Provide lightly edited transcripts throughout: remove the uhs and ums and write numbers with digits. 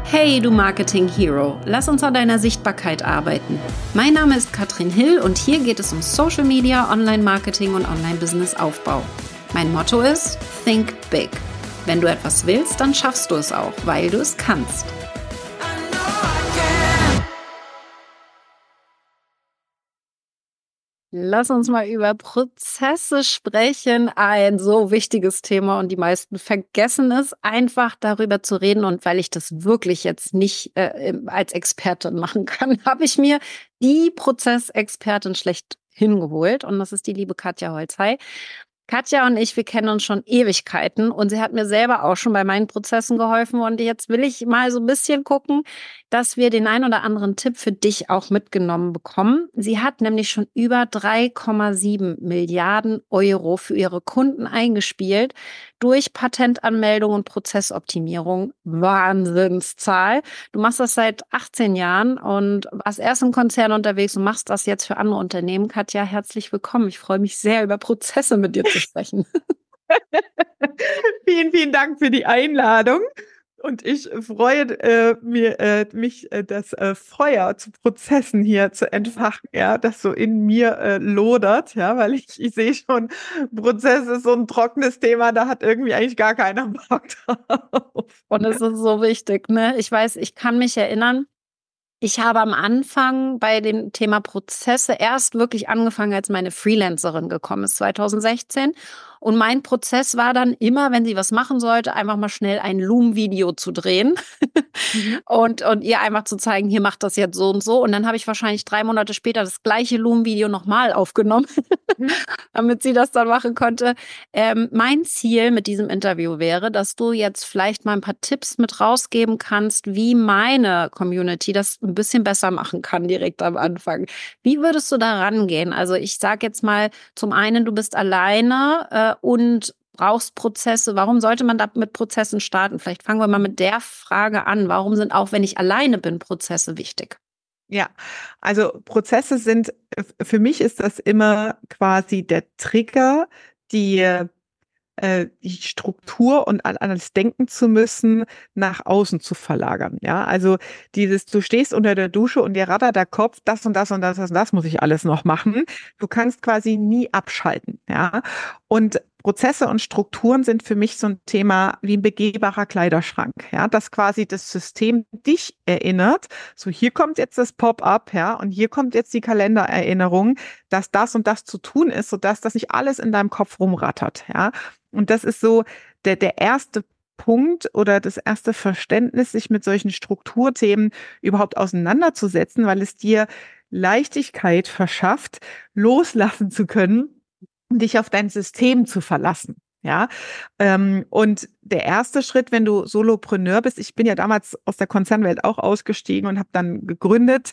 Hey, du Marketing Hero, lass uns an deiner Sichtbarkeit arbeiten. Mein Name ist Katrin Hill und hier geht es um Social Media, Online-Marketing und Online-Business-Aufbau. Mein Motto ist Think Big. Wenn du etwas willst, dann schaffst du es auch, weil du es kannst. Lass uns mal über Prozesse sprechen. Ein so wichtiges Thema und die meisten vergessen es, einfach darüber zu reden. Und weil ich das wirklich jetzt nicht als Expertin machen kann, habe ich mir die Prozessexpertin schlecht hingeholt. Und das ist die liebe Katja Holzhey. Katja und ich, wir kennen uns schon Ewigkeiten und sie hat mir selber auch schon bei meinen Prozessen geholfen. Und jetzt will ich mal so ein bisschen gucken, dass wir den ein oder anderen Tipp für dich auch mitgenommen bekommen. Sie hat nämlich schon über 3,7 Milliarden Euro für ihre Kunden eingespielt durch Patentanmeldung und Prozessoptimierung. Wahnsinnszahl. Du machst das seit 18 Jahren und warst erst im Konzern unterwegs und machst das jetzt für andere Unternehmen. Katja, herzlich willkommen. Ich freue mich sehr, über Prozesse mit dir zu sprechen. Vielen, vielen Dank für die Einladung. Und ich freue mich, das Feuer zu Prozessen hier zu entfachen, ja, das so in mir lodert, ja, weil ich sehe schon, Prozess ist so ein trockenes Thema, da hat irgendwie eigentlich gar keiner Bock drauf. Und es ist so wichtig, ne? Ich weiß, ich kann mich erinnern, ich habe am Anfang bei dem Thema Prozesse erst wirklich angefangen, als meine Freelancerin gekommen ist, 2016. Und mein Prozess war dann immer, wenn sie was machen sollte, einfach mal schnell ein Loom-Video zu drehen und ihr einfach zu zeigen, hier macht das jetzt so und so. Und dann habe ich wahrscheinlich 3 Monate später das gleiche Loom-Video nochmal aufgenommen, damit sie das dann machen konnte. Mein Ziel mit diesem Interview wäre, dass du jetzt vielleicht mal ein paar Tipps mit rausgeben kannst, wie meine Community das ein bisschen besser machen kann direkt am Anfang. Wie würdest du da rangehen? Also ich sage jetzt mal, zum einen, du bist alleine und brauchst Prozesse. Warum sollte man da mit Prozessen starten? Vielleicht fangen wir mal mit der Frage an. Warum sind auch, wenn ich alleine bin, Prozesse wichtig? Ja, also Prozesse sind, für mich ist das immer quasi der Trigger, die Struktur und an alles denken zu müssen, nach außen zu verlagern. Ja, also du stehst unter der Dusche und dir rattert der Kopf, das und das und das und das muss ich alles noch machen. Du kannst quasi nie abschalten. Ja, und Prozesse und Strukturen sind für mich so ein Thema wie ein begehbarer Kleiderschrank. Ja, dass quasi das System dich erinnert. So, hier kommt jetzt das Pop-up, ja, und hier kommt jetzt die Kalendererinnerung, dass das und das zu tun ist, sodass das nicht alles in deinem Kopf rumrattert. Ja, und das ist so der erste Punkt oder das erste Verständnis, sich mit solchen Strukturthemen überhaupt auseinanderzusetzen, weil es dir Leichtigkeit verschafft, loslassen zu können und dich auf dein System zu verlassen. Ja, und der erste Schritt, wenn du Solopreneur bist, ich bin ja damals aus der Konzernwelt auch ausgestiegen und habe dann gegründet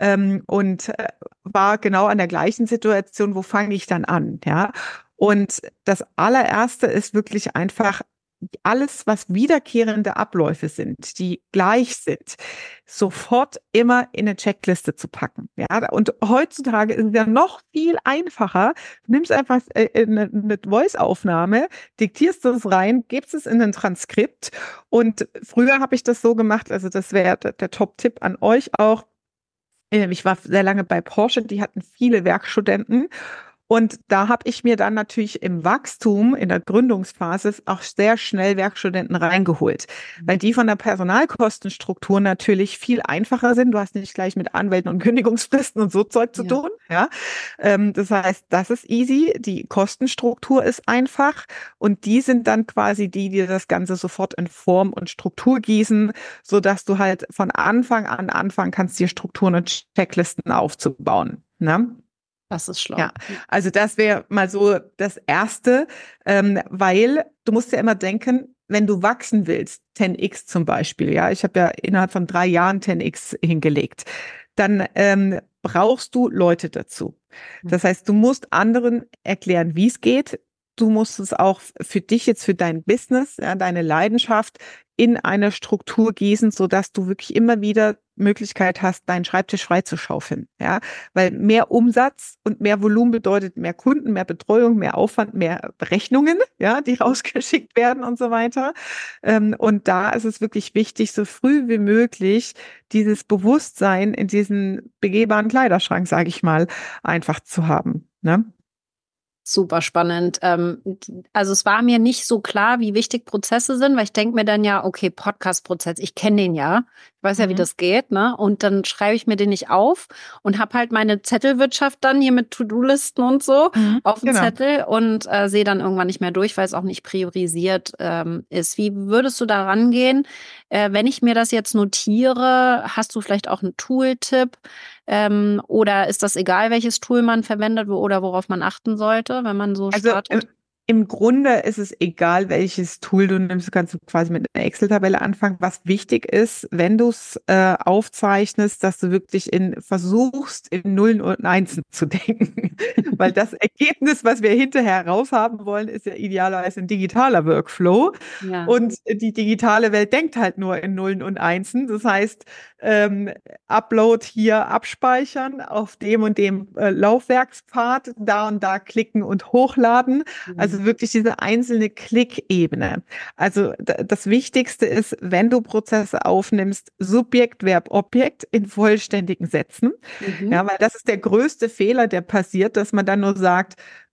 und war genau an der gleichen Situation, wo fange ich dann an, ja? Und das allererste ist wirklich einfach alles, was wiederkehrende Abläufe sind, die gleich sind, sofort immer in eine Checkliste zu packen. Ja, und heutzutage ist es ja noch viel einfacher. Du nimmst einfach eine Voice-Aufnahme, diktierst das rein, gibst es in ein Transkript. Und früher habe ich das so gemacht, also das wäre der Top-Tipp an euch auch. Ich war sehr lange bei Porsche, die hatten viele Werkstudenten. Und da habe ich mir dann natürlich im Wachstum, in der Gründungsphase, auch sehr schnell Werkstudenten reingeholt, weil die von der Personalkostenstruktur natürlich viel einfacher sind. Du hast nicht gleich mit Anwälten und Kündigungsfristen und so Zeug zu tun. Ja, das heißt, das ist easy. Die Kostenstruktur ist einfach und die sind dann quasi die, die das Ganze sofort in Form und Struktur gießen, sodass du halt von Anfang an anfangen kannst, dir Strukturen und Checklisten aufzubauen. Ne? Das ist schlau. Ja, also das wäre mal so das Erste, weil du musst ja immer denken, wenn du wachsen willst, 10x zum Beispiel, ja, ich habe ja innerhalb von 3 Jahren 10x hingelegt, dann brauchst du Leute dazu. Das heißt, du musst anderen erklären, wie es geht. du musst es auch für dich jetzt, für dein Business, ja, deine Leidenschaft in eine Struktur gießen, sodass du wirklich immer wieder Möglichkeit hast, deinen Schreibtisch freizuschaufeln, ja, weil mehr Umsatz und mehr Volumen bedeutet mehr Kunden, mehr Betreuung, mehr Aufwand, mehr Rechnungen, ja, die rausgeschickt werden und so weiter. Und da ist es wirklich wichtig, so früh wie möglich dieses Bewusstsein in diesen begehbaren Kleiderschrank, sage ich mal, einfach zu haben, ne? Super spannend. Also es war mir nicht so klar, wie wichtig Prozesse sind, weil ich denke mir dann ja, okay, Podcast-Prozess, ich kenne den ja, ich weiß ja, wie Mhm. das geht, ne? Und dann schreibe ich mir den nicht auf und habe halt meine Zettelwirtschaft dann hier mit To-Do-Listen und so Mhm. auf dem Genau. Zettel und sehe dann irgendwann nicht mehr durch, weil es auch nicht priorisiert ist. Wie würdest du da rangehen? Wenn ich mir das jetzt notiere, hast du vielleicht auch einen Tool-Tipp? Oder ist das egal, welches Tool man verwendet oder worauf man achten sollte, wenn man so Also startet? im Grunde ist es egal, welches Tool du nimmst. Kannst du quasi mit einer Excel-Tabelle anfangen. Was wichtig ist, wenn du es aufzeichnest, dass du wirklich versuchst, in Nullen und Einsen zu denken. Weil das Ergebnis, was wir hinterher raus haben wollen, ist ja idealerweise ein digitaler Workflow. Ja. Und die digitale Welt denkt halt nur in Nullen und Einsen. Das heißt, Upload hier abspeichern auf dem und dem Laufwerkspfad, da und da klicken und hochladen. Mhm. Also wirklich diese einzelne Klickebene. Also das Wichtigste ist, wenn du Prozesse aufnimmst, Subjekt, Verb, Objekt in vollständigen Sätzen. Mhm. Ja, weil das ist der größte Fehler, der passiert, dass man dann nur sagt,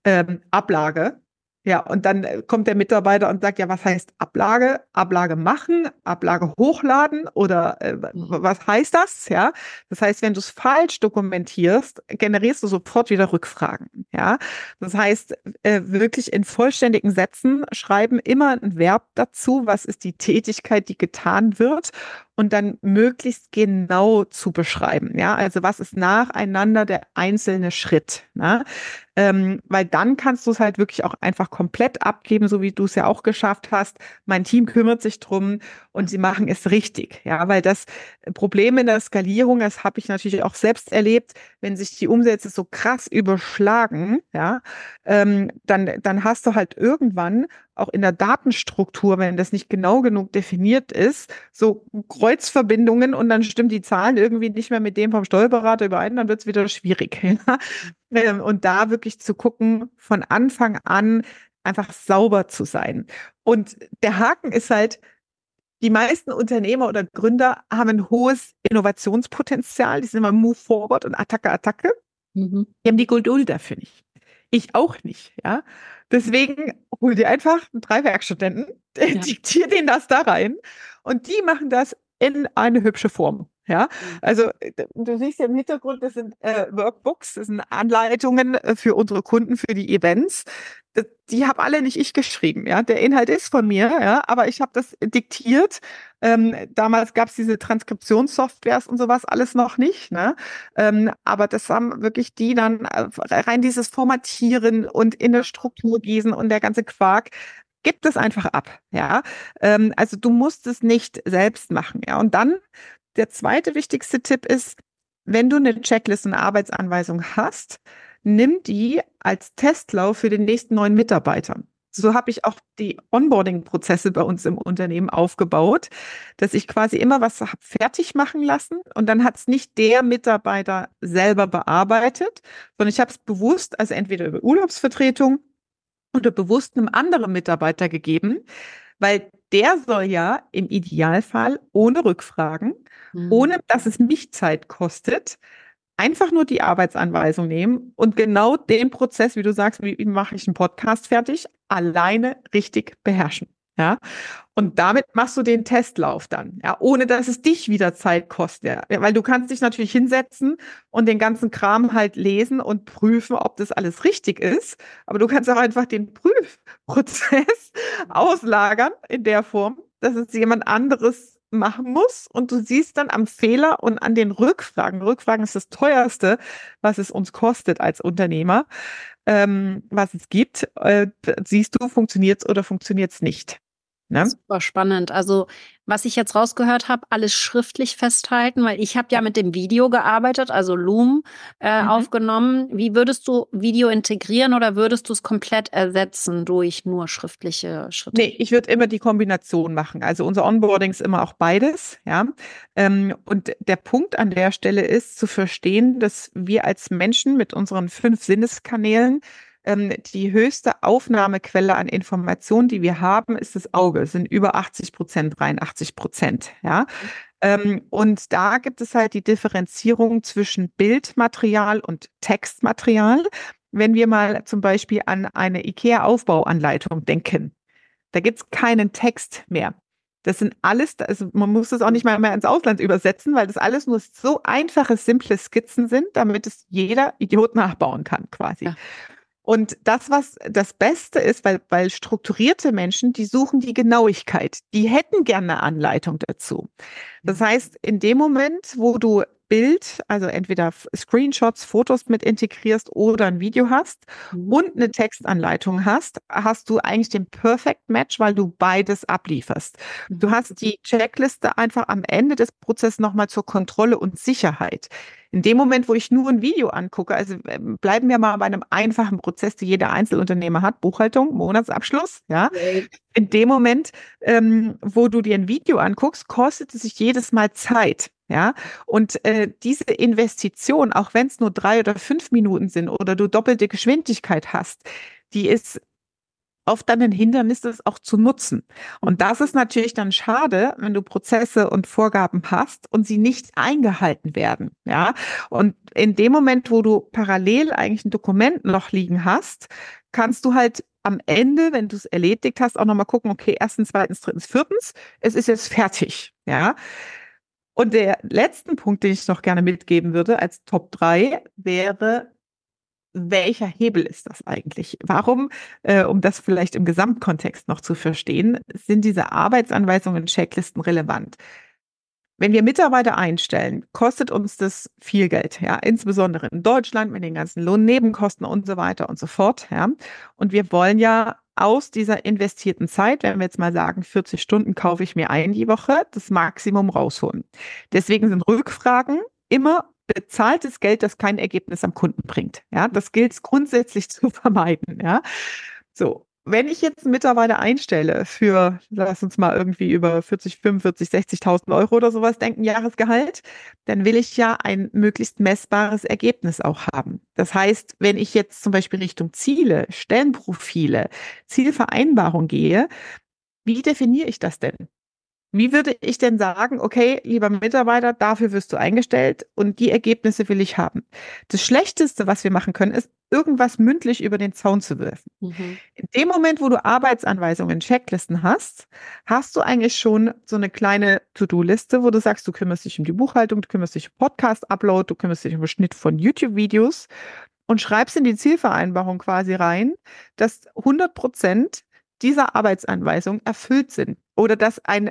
Ablage. Ja, und dann kommt der Mitarbeiter und sagt, ja, was heißt Ablage? Ablage machen, Ablage hochladen oder was heißt das? Ja, das heißt, wenn du es falsch dokumentierst, generierst du sofort wieder Rückfragen. Ja, das heißt, wirklich in vollständigen Sätzen schreiben, immer ein Verb dazu, was ist die Tätigkeit, die getan wird und dann möglichst genau zu beschreiben. Ja, also was ist nacheinander der einzelne Schritt? Ne? Weil dann kannst du es halt wirklich auch einfach komplett abgeben, so wie du es ja auch geschafft hast. Mein Team kümmert sich drum und sie machen es richtig. Ja, weil das Problem in der Skalierung, das habe ich natürlich auch selbst erlebt, wenn sich die Umsätze so krass überschlagen, ja, dann hast du halt irgendwann auch in der Datenstruktur, wenn das nicht genau genug definiert ist, so Kreuzverbindungen und dann stimmen die Zahlen irgendwie nicht mehr mit dem vom Steuerberater überein, dann wird es wieder schwierig. Ja? Und da wirklich zu gucken, von Anfang an einfach sauber zu sein. Und der Haken ist halt, die meisten Unternehmer oder Gründer haben ein hohes Innovationspotenzial. Die sind immer Move Forward und Attacke, Attacke. Mhm. Die haben die Geduld dafür nicht. Ich auch nicht, ja. Deswegen hol dir einfach 3 Werkstudenten, Ja. diktier denen das da rein und die machen das in eine hübsche Form. Ja, also du siehst ja im Hintergrund, das sind Workbooks, das sind Anleitungen für unsere Kunden, für die Events. Die habe alle nicht ich geschrieben, ja. Der Inhalt ist von mir, ja, aber ich habe das diktiert. Damals gab es diese Transkriptionssoftwares und sowas alles noch nicht, ne? Aber das haben wirklich die dann rein dieses Formatieren und in eine Struktur gießen und der ganze Quark. Gibt es einfach ab, ja. Also du musst es nicht selbst machen, ja. Und dann der zweite wichtigste Tipp ist, wenn du eine Checkliste, eine Arbeitsanweisung hast, nimm die als Testlauf für den nächsten neuen Mitarbeiter. So habe ich auch die Onboarding-Prozesse bei uns im Unternehmen aufgebaut, dass ich quasi immer was habe fertig machen lassen und dann hat es nicht der Mitarbeiter selber bearbeitet, sondern ich habe es bewusst, also entweder über Urlaubsvertretung oder bewusst einem anderen Mitarbeiter gegeben, weil der soll ja im Idealfall ohne Rückfragen, Mhm. ohne dass es mich Zeit kostet, einfach nur die Arbeitsanweisung nehmen und genau den Prozess, wie du sagst, wie mache ich einen Podcast fertig, alleine richtig beherrschen. Ja, und damit machst du den Testlauf dann, ja, ohne dass es dich wieder Zeit kostet. Ja, weil du kannst dich natürlich hinsetzen und den ganzen Kram halt lesen und prüfen, ob das alles richtig ist. Aber du kannst auch einfach den Prüfprozess auslagern in der Form, dass es jemand anderes machen muss. Und du siehst dann am Fehler und an den Rückfragen. Rückfragen ist das teuerste, was es uns kostet als Unternehmer, was es gibt. Siehst du, funktioniert es oder funktioniert es nicht? Ne? Super spannend. Also, was ich jetzt rausgehört habe, alles schriftlich festhalten, weil ich habe ja mit dem Video gearbeitet, also Loom Mhm. aufgenommen. Wie würdest du Video integrieren oder würdest du es komplett ersetzen durch nur schriftliche Schritte? Nee, ich würde immer die Kombination machen. Also unser Onboarding ist immer auch beides, ja. Und der Punkt an der Stelle ist zu verstehen, dass wir als Menschen mit unseren 5 Sinneskanälen die höchste Aufnahmequelle an Informationen, die wir haben, ist das Auge. Es sind über 80%, 83%, ja. Und da gibt es halt die Differenzierung zwischen Bildmaterial und Textmaterial. Wenn wir mal zum Beispiel an eine IKEA-Aufbauanleitung denken, da gibt es keinen Text mehr. Das sind alles, also man muss das auch nicht mal mehr ins Ausland übersetzen, weil das alles nur so einfache, simple Skizzen sind, damit es jeder Idiot nachbauen kann, quasi. Ja. Und das, was das Beste ist, weil strukturierte Menschen, die suchen die Genauigkeit. Die hätten gerne eine Anleitung dazu. Das heißt, in dem Moment, wo du Bild, also entweder Screenshots, Fotos mit integrierst oder ein Video hast Mhm. und eine Textanleitung hast, hast du eigentlich den Perfect Match, weil du beides ablieferst. Du Mhm. hast die Checkliste einfach am Ende des Prozesses nochmal zur Kontrolle und Sicherheit. In dem Moment, wo ich nur ein Video angucke, also bleiben wir mal bei einem einfachen Prozess, den jeder Einzelunternehmer hat, Buchhaltung, Monatsabschluss, ja. Great. In dem Moment, wo du dir ein Video anguckst, kostet es sich jedes Mal Zeit. Ja, und diese Investition, auch wenn es nur 3 oder 5 Minuten sind oder du doppelte Geschwindigkeit hast, die ist oft dann ein Hindernis, das auch zu nutzen. Und das ist natürlich dann schade, wenn du Prozesse und Vorgaben hast und sie nicht eingehalten werden. Ja, und in dem Moment, wo du parallel eigentlich ein Dokument noch liegen hast, kannst du halt am Ende, wenn du es erledigt hast, auch nochmal gucken, okay, erstens, zweitens, drittens, viertens, es ist jetzt fertig. Ja, und der letzte Punkt, den ich noch gerne mitgeben würde als Top 3, wäre, welcher Hebel ist das eigentlich? Warum, um das vielleicht im Gesamtkontext noch zu verstehen, sind diese Arbeitsanweisungen und Checklisten relevant? Wenn wir Mitarbeiter einstellen, kostet uns das viel Geld, ja, insbesondere in Deutschland mit den ganzen Lohnnebenkosten und so weiter und so fort, ja. Und wir wollen ja aus dieser investierten Zeit, wenn wir jetzt mal sagen, 40 Stunden kaufe ich mir ein die Woche, das Maximum rausholen. Deswegen sind Rückfragen immer bezahltes Geld, das kein Ergebnis am Kunden bringt. Ja, das gilt es grundsätzlich zu vermeiden. Ja, so. Wenn ich jetzt einen Mitarbeiter einstelle für, lass uns mal irgendwie über 40, 45, 60.000 Euro oder sowas denken, Jahresgehalt, dann will ich ja ein möglichst messbares Ergebnis auch haben. Das heißt, wenn ich jetzt zum Beispiel Richtung Ziele, Stellenprofile, Zielvereinbarung gehe, wie definiere ich das denn? Wie würde ich denn sagen, okay, lieber Mitarbeiter, dafür wirst du eingestellt und die Ergebnisse will ich haben? Das Schlechteste, was wir machen können, ist, irgendwas mündlich über den Zaun zu werfen. Mhm. In dem Moment, wo du Arbeitsanweisungen, Checklisten hast, hast du eigentlich schon so eine kleine To-Do-Liste, wo du sagst, du kümmerst dich um die Buchhaltung, du kümmerst dich um Podcast-Upload, du kümmerst dich um den Schnitt von YouTube-Videos und schreibst in die Zielvereinbarung quasi rein, dass 100% dieser Arbeitsanweisung erfüllt sind oder dass ein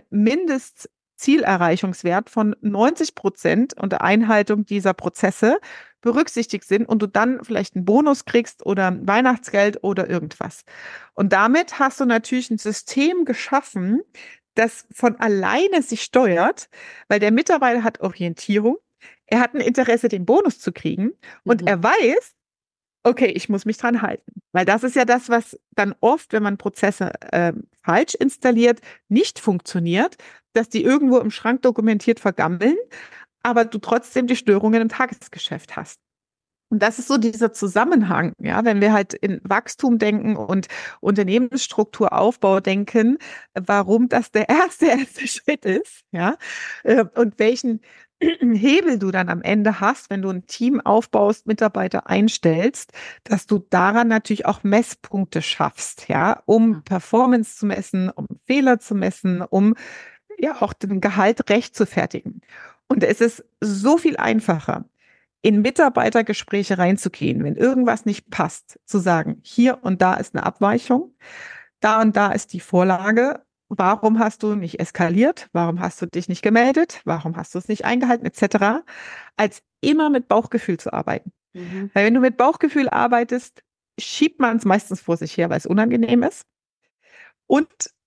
Mindestzielerreichungswert von 90% unter Einhaltung dieser Prozesse berücksichtigt sind und du dann vielleicht einen Bonus kriegst oder ein Weihnachtsgeld oder irgendwas. Und damit hast du natürlich ein System geschaffen, das von alleine sich steuert, weil der Mitarbeiter hat Orientierung, er hat ein Interesse, den Bonus zu kriegen und Mhm. er weiß, okay, ich muss mich dran halten. Weil das ist ja das, was dann oft, wenn man Prozesse falsch installiert, nicht funktioniert, dass die irgendwo im Schrank dokumentiert vergammeln, aber du trotzdem die Störungen im Tagesgeschäft hast. Und das ist so dieser Zusammenhang, ja, wenn wir halt in Wachstum denken und Unternehmensstrukturaufbau denken, warum das der erste Schritt ist, ja, und welchen Hebel du dann am Ende hast, wenn du ein Team aufbaust, Mitarbeiter einstellst, dass du daran natürlich auch Messpunkte schaffst, ja, um Ja. Performance zu messen, um Fehler zu messen, um ja auch den Gehalt recht zu fertigen. Und es ist so viel einfacher, in Mitarbeitergespräche reinzugehen, wenn irgendwas nicht passt, zu sagen, hier und da ist eine Abweichung, da und da ist die Vorlage. Warum hast du nicht eskaliert? Warum hast du dich nicht gemeldet? Warum hast du es nicht eingehalten, etc., als immer mit Bauchgefühl zu arbeiten. Mhm. Weil wenn du mit Bauchgefühl arbeitest, schiebt man es meistens vor sich her, weil es unangenehm ist. Und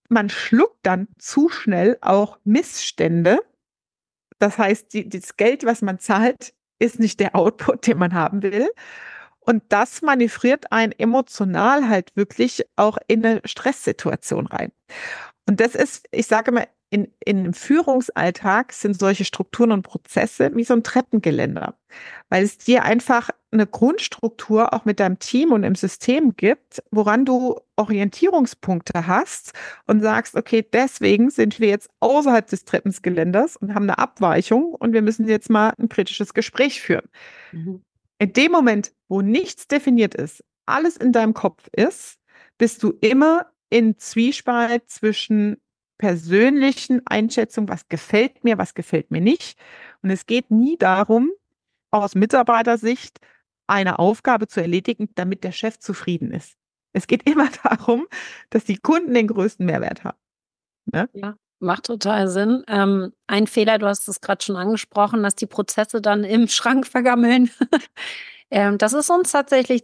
man schluckt dann zu schnell auch Missstände. Das heißt, das Geld, was man zahlt, ist nicht der Output, den man haben will. Und das manövriert einen emotional halt wirklich auch in eine Stresssituation rein. Und das ist, ich sage mal, in einem Führungsalltag sind solche Strukturen und Prozesse wie so ein Treppengeländer, weil es dir einfach eine Grundstruktur auch mit deinem Team und im System gibt, woran du Orientierungspunkte hast und sagst, okay, deswegen sind wir jetzt außerhalb des Treppengeländers und haben eine Abweichung und wir müssen jetzt mal ein kritisches Gespräch führen. Mhm. In dem Moment, wo nichts definiert ist, alles in deinem Kopf ist, bist du immer in Zwiespalt zwischen persönlichen Einschätzungen, was gefällt mir nicht. Und es geht nie darum, aus Mitarbeitersicht eine Aufgabe zu erledigen, damit der Chef zufrieden ist. Es geht immer darum, dass die Kunden den größten Mehrwert haben. Ne? Ja, macht total Sinn. Ein Fehler, du hast es gerade schon angesprochen, dass die Prozesse dann im Schrank vergammeln. Das ist uns tatsächlich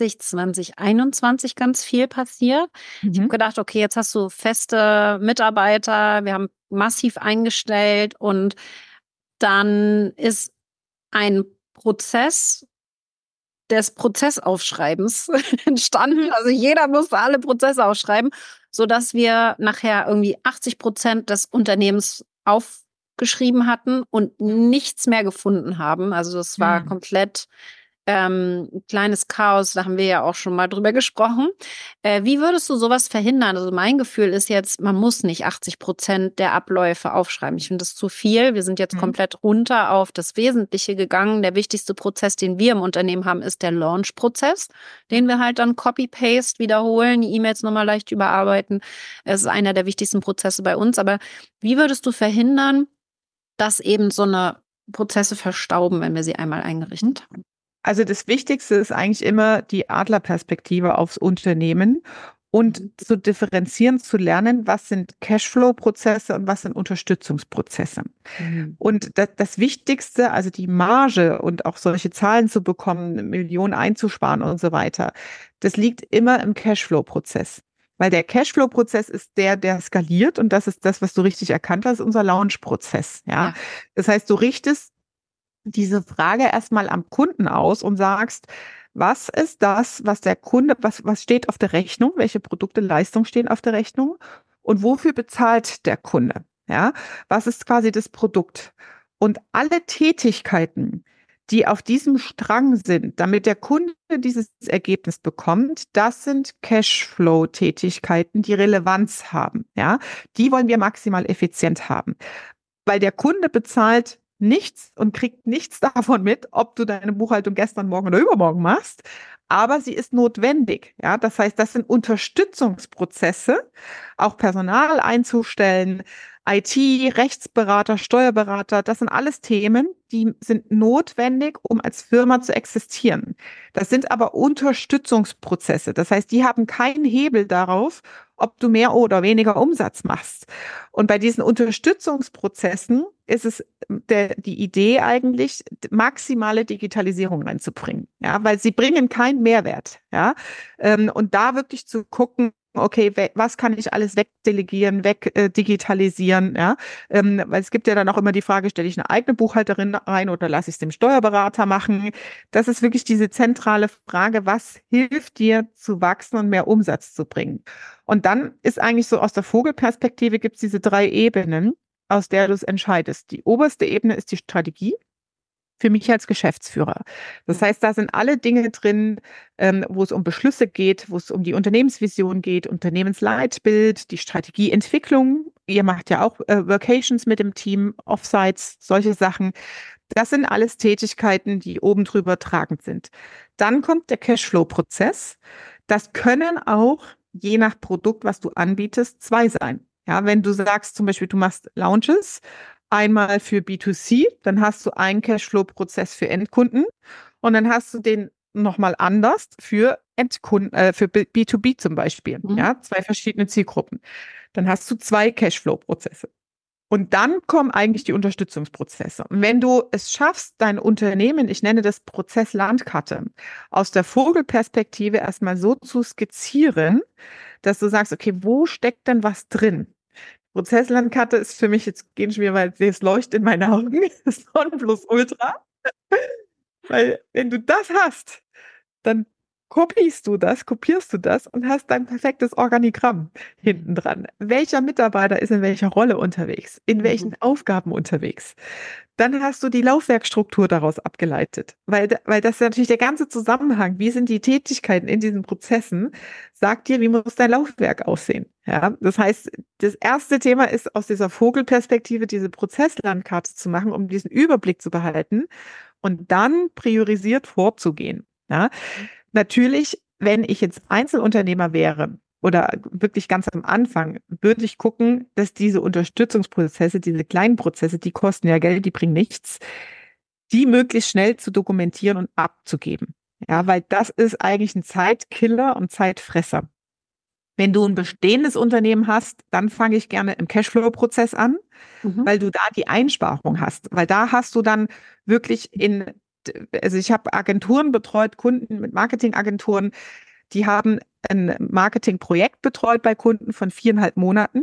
2021 ganz viel passiert. Ich habe Mhm. gedacht, okay, jetzt hast du feste Mitarbeiter, wir haben massiv eingestellt und dann ist ein Prozess des Prozessaufschreibens entstanden. Also jeder musste alle Prozesse aufschreiben, sodass wir nachher irgendwie 80% des Unternehmens aufgeschrieben hatten und nichts mehr gefunden haben. Also das war Mhm. komplett ein kleines Chaos, da haben wir ja auch schon mal drüber gesprochen. Wie würdest du sowas verhindern? Also mein Gefühl ist jetzt, man muss nicht 80% der Abläufe aufschreiben. Ich finde das zu viel. Wir sind jetzt Mhm. komplett runter auf das Wesentliche gegangen. Der wichtigste Prozess, den wir im Unternehmen haben, ist der Launch-Prozess, den wir halt dann Copy-Paste wiederholen, die E-Mails nochmal leicht überarbeiten. Es ist einer der wichtigsten Prozesse bei uns. Aber wie würdest du verhindern, dass eben so eine Prozesse verstauben, wenn wir sie einmal eingerichtet haben? Also das Wichtigste ist eigentlich immer die Adlerperspektive aufs Unternehmen und Mhm. zu differenzieren, zu lernen, was sind Cashflow-Prozesse und was sind Unterstützungsprozesse. Mhm. Und das Wichtigste, also die Marge und auch solche Zahlen zu bekommen, Millionen einzusparen und so weiter, das liegt immer im Cashflow-Prozess. Weil der Cashflow-Prozess ist der skaliert und das ist das, was du richtig erkannt hast, unser Launch-Prozess. Ja, Ja. das heißt, du richtest diese Frage erstmal am Kunden aus und sagst, was ist das, was der Kunde, was steht auf der Rechnung, welche Produkte, Leistungen stehen auf der Rechnung und wofür bezahlt der Kunde? Ja, was ist quasi das Produkt? Und alle Tätigkeiten, die auf diesem Strang sind, damit der Kunde dieses Ergebnis bekommt, das sind Cashflow-Tätigkeiten, die Relevanz haben. Ja, die wollen wir maximal effizient haben, weil der Kunde bezahlt nichts und kriegt nichts davon mit, ob du deine Buchhaltung gestern, morgen oder übermorgen machst. Aber sie ist notwendig. Ja, das heißt, das sind Unterstützungsprozesse, auch Personal einzustellen, IT, Rechtsberater, Steuerberater, das sind alles Themen, die sind notwendig, um als Firma zu existieren. Das sind aber Unterstützungsprozesse. Das heißt, die haben keinen Hebel darauf, ob du mehr oder weniger Umsatz machst. Und bei diesen Unterstützungsprozessen ist es die Idee eigentlich, maximale Digitalisierung reinzubringen. Ja, weil sie bringen keinen Mehrwert. Ja, und da wirklich zu gucken, okay, was kann ich alles wegdelegieren, wegdigitalisieren, ja, weil es gibt ja dann auch immer die Frage, stelle ich eine eigene Buchhalterin rein oder lasse ich es dem Steuerberater machen? Das ist wirklich diese zentrale Frage, was hilft dir zu wachsen und mehr Umsatz zu bringen? Und dann ist eigentlich so aus der Vogelperspektive gibt es diese drei Ebenen, aus der du es entscheidest. Die oberste Ebene ist die Strategie für mich als Geschäftsführer. Das heißt, da sind alle Dinge drin, wo es um Beschlüsse geht, wo es um die Unternehmensvision geht, Unternehmensleitbild, die Strategieentwicklung. Ihr macht ja auch Workations mit dem Team, Offsites, solche Sachen. Das sind alles Tätigkeiten, die oben drüber tragend sind. Dann kommt der Cashflow-Prozess. Das können auch, je nach Produkt, was du anbietest, zwei sein. Ja, wenn du sagst, zum Beispiel, du machst Launches, einmal für B2C, dann hast du einen Cashflow-Prozess für Endkunden und dann hast du den nochmal anders für Endkunden, für B2B zum Beispiel. Mhm. Ja, zwei verschiedene Zielgruppen. Dann hast du zwei Cashflow-Prozesse. Und dann kommen eigentlich die Unterstützungsprozesse. Und wenn du es schaffst, dein Unternehmen, ich nenne das Prozess Landkarte, aus der Vogelperspektive erstmal so zu skizzieren, dass du sagst, okay, wo steckt denn was drin? Prozesslandkarte ist für mich, jetzt gehen schon wieder, weil es leuchtet in meinen Augen, das Nonplusultra. Weil wenn du das hast, dann kopierst du das und hast dein perfektes Organigramm hinten dran. Welcher Mitarbeiter ist in welcher Rolle unterwegs? In welchen Aufgaben unterwegs? Dann hast du die Laufwerkstruktur daraus abgeleitet, weil das ist natürlich der ganze Zusammenhang. Wie sind die Tätigkeiten in diesen Prozessen? Sagt dir, wie muss dein Laufwerk aussehen? Ja, das heißt, das erste Thema ist, aus dieser Vogelperspektive diese Prozesslandkarte zu machen, um diesen Überblick zu behalten und dann priorisiert vorzugehen. Ja, natürlich, wenn ich jetzt Einzelunternehmer wäre oder wirklich ganz am Anfang, würde ich gucken, dass diese Unterstützungsprozesse, diese kleinen Prozesse, die kosten ja Geld, die bringen nichts, die möglichst schnell zu dokumentieren und abzugeben. Ja, weil das ist eigentlich ein Zeitkiller und Zeitfresser. Wenn du ein bestehendes Unternehmen hast, dann fange ich gerne im Cashflow-Prozess an, weil du da die Einsparung hast. Weil da hast du dann wirklich also ich habe Agenturen betreut, Kunden mit Marketingagenturen, die haben ein Marketingprojekt betreut bei Kunden von 4,5 Monaten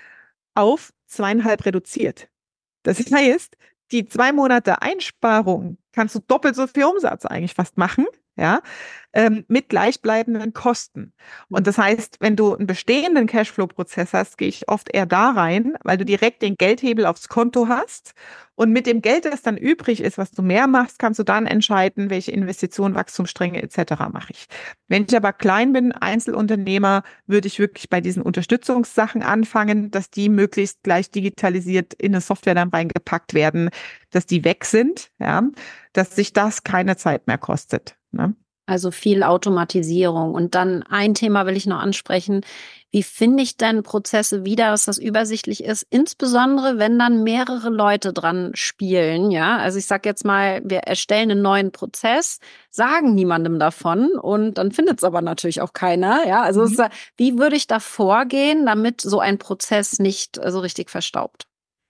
auf 2,5 reduziert. Das heißt, die 2 Monate Einsparung kannst du doppelt so viel Umsatz eigentlich fast machen, ja, mit gleichbleibenden Kosten. Und das heißt, wenn du einen bestehenden Cashflow-Prozess hast, gehe ich oft eher da rein, weil du direkt den Geldhebel aufs Konto hast. Und mit dem Geld, das dann übrig ist, was du mehr machst, kannst du dann entscheiden, welche Investitionen, Wachstumsstränge etc. mache ich. Wenn ich aber klein bin, Einzelunternehmer, würde ich wirklich bei diesen Unterstützungssachen anfangen, dass die möglichst gleich digitalisiert in eine Software dann reingepackt werden, dass die weg sind, ja, dass sich das keine Zeit mehr kostet. Ne? Also viel Automatisierung. Und dann ein Thema will ich noch ansprechen. Wie finde ich denn Prozesse wieder, dass das übersichtlich ist? Insbesondere, wenn dann mehrere Leute dran spielen. Ja, also ich sage jetzt mal, wir erstellen einen neuen Prozess, sagen niemandem davon und dann findet es aber natürlich auch keiner. Ja, also wie würde ich da vorgehen, damit so ein Prozess nicht so richtig verstaubt?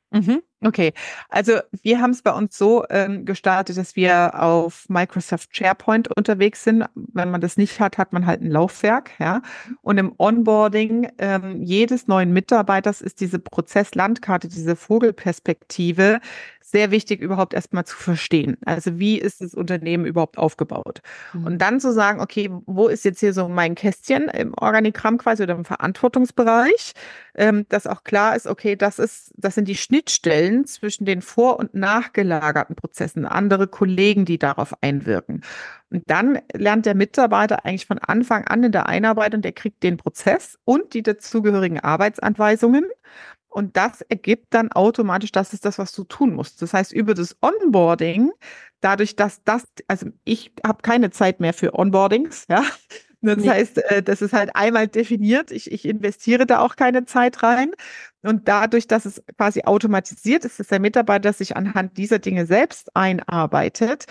Okay, also wir haben es bei uns so gestartet, dass wir auf Microsoft SharePoint unterwegs sind. Wenn man das nicht hat, hat man halt ein Laufwerk, ja. Und im Onboarding jedes neuen Mitarbeiters ist diese Prozesslandkarte, diese Vogelperspektive sehr wichtig, überhaupt erstmal zu verstehen. Also wie ist das Unternehmen überhaupt aufgebaut? Und dann zu sagen, okay, wo ist jetzt hier so mein Kästchen im Organigramm quasi oder im Verantwortungsbereich, dass auch klar ist, okay, das sind die Schnittstellen zwischen den vor- und nachgelagerten Prozessen, andere Kollegen, die darauf einwirken. Und dann lernt der Mitarbeiter eigentlich von Anfang an in der Einarbeitung, der kriegt den Prozess und die dazugehörigen Arbeitsanweisungen. Und das ergibt dann automatisch, das ist das, was du tun musst. Das heißt, über das Onboarding, dadurch, also ich habe keine Zeit mehr für Onboardings, ja. Das heißt, das ist halt einmal definiert. Ich investiere da auch keine Zeit rein. Und dadurch, dass es quasi automatisiert ist, dass der Mitarbeiter sich anhand dieser Dinge selbst einarbeitet,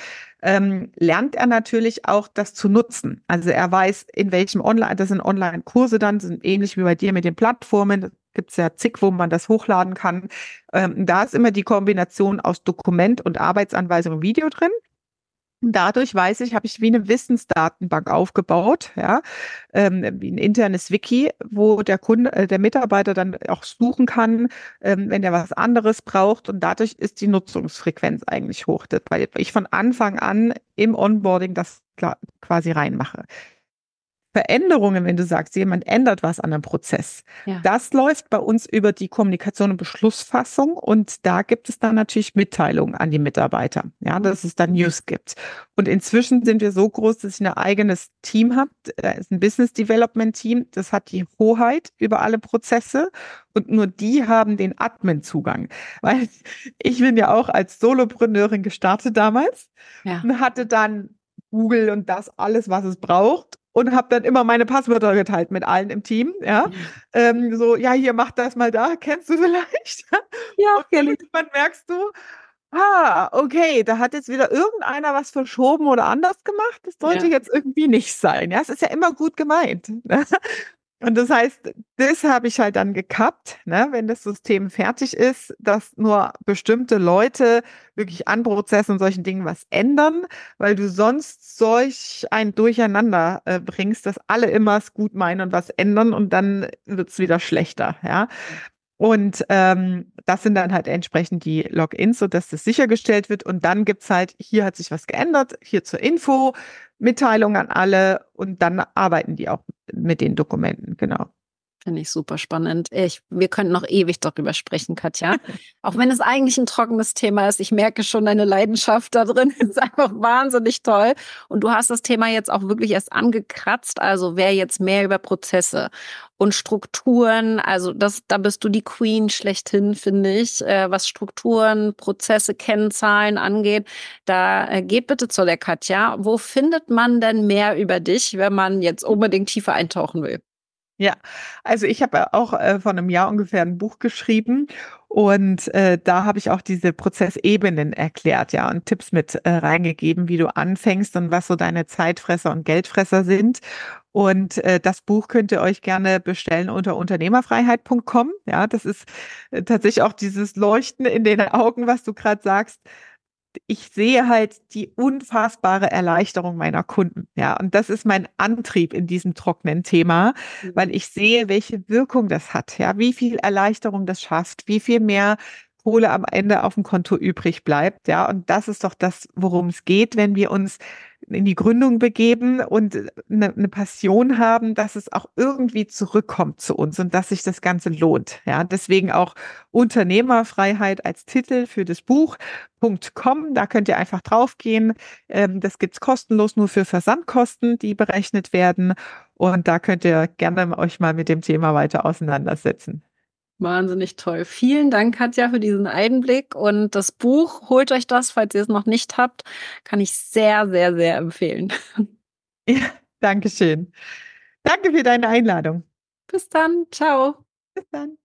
lernt er natürlich auch das zu nutzen. Also er weiß, in welchem das sind Online-Kurse dann, sind ähnlich wie bei dir mit den Plattformen. Da gibt es ja zig, wo man das hochladen kann. Da ist immer die Kombination aus Dokument und Arbeitsanweisung und Video drin. Dadurch weiß ich, habe ich wie eine Wissensdatenbank aufgebaut, ja, wie ein internes Wiki, wo der Kunde, der Mitarbeiter dann auch suchen kann, wenn er was anderes braucht. Und dadurch ist die Nutzungsfrequenz eigentlich hoch, weil ich von Anfang an im Onboarding das quasi reinmache. Veränderungen, wenn du sagst, jemand ändert was an einem Prozess. Ja. Das läuft bei uns über die Kommunikation und Beschlussfassung und da gibt es dann natürlich Mitteilungen an die Mitarbeiter, ja, dass es dann News gibt. Und inzwischen sind wir so groß, dass ich ein eigenes Team habe, ist ein Business Development Team, das hat die Hoheit über alle Prozesse und nur die haben den Admin-Zugang, weil ich bin ja auch als Solopreneurin gestartet damals und hatte dann Google und das alles, was es braucht. Und habe dann immer meine Passwörter geteilt mit allen im Team, ja. So, ja, hier, mach das mal da, kennst du vielleicht? Ja, und irgendwann merkst du, okay, da hat jetzt wieder irgendeiner was verschoben oder anders gemacht. Das sollte jetzt irgendwie nicht sein. Ja, es ist ja immer gut gemeint. Und das heißt, das habe ich halt dann gekappt, ne, wenn das System fertig ist, dass nur bestimmte Leute wirklich an Prozessen und solchen Dingen was ändern, weil du sonst solch ein Durcheinander bringst, dass alle immer es gut meinen und was ändern und dann wird es wieder schlechter, ja. Und das sind dann halt entsprechend die Logins, sodass das sichergestellt wird. Und dann gibt's halt, hier hat sich was geändert, hier zur Info, Mitteilung an alle und dann arbeiten die auch mit den Dokumenten, genau. Finde ich super spannend. Wir könnten noch ewig darüber sprechen, Katja. Auch wenn es eigentlich ein trockenes Thema ist. Ich merke schon deine Leidenschaft da drin. Ist einfach wahnsinnig toll. Und du hast das Thema jetzt auch wirklich erst angekratzt. Also wer jetzt mehr über Prozesse und Strukturen, also da bist du die Queen schlechthin, finde ich, was Strukturen, Prozesse, Kennzahlen angeht. Da geht bitte zu der Katja. Wo findet man denn mehr über dich, wenn man jetzt unbedingt tiefer eintauchen will? Ja, also ich habe ja auch vor einem Jahr ungefähr ein Buch geschrieben und da habe ich auch diese Prozessebenen erklärt, ja, und Tipps mit reingegeben, wie du anfängst und was so deine Zeitfresser und Geldfresser sind. Und das Buch könnt ihr euch gerne bestellen unter unternehmerfreiheit.com. Ja, das ist tatsächlich auch dieses Leuchten in den Augen, was du gerade sagst. Ich sehe halt die unfassbare Erleichterung meiner Kunden. Ja, und das ist mein Antrieb in diesem trockenen Thema, weil ich sehe, welche Wirkung das hat. Ja, wie viel Erleichterung das schafft, wie viel mehr Kohle am Ende auf dem Konto übrig bleibt. Ja, und das ist doch das, worum es geht, wenn wir uns in die Gründung begeben und eine Passion haben, dass es auch irgendwie zurückkommt zu uns und dass sich das Ganze lohnt. Ja, deswegen auch Unternehmerfreiheit als Titel für das Buch. .com, da könnt ihr einfach draufgehen. Das gibt's kostenlos nur für Versandkosten, die berechnet werden. Und da könnt ihr gerne euch mal mit dem Thema weiter auseinandersetzen. Wahnsinnig toll. Vielen Dank, Katja, für diesen Einblick. Und das Buch, holt euch das, falls ihr es noch nicht habt, kann ich sehr, sehr, sehr empfehlen. Ja, Dankeschön. Danke für deine Einladung. Bis dann. Ciao. Bis dann.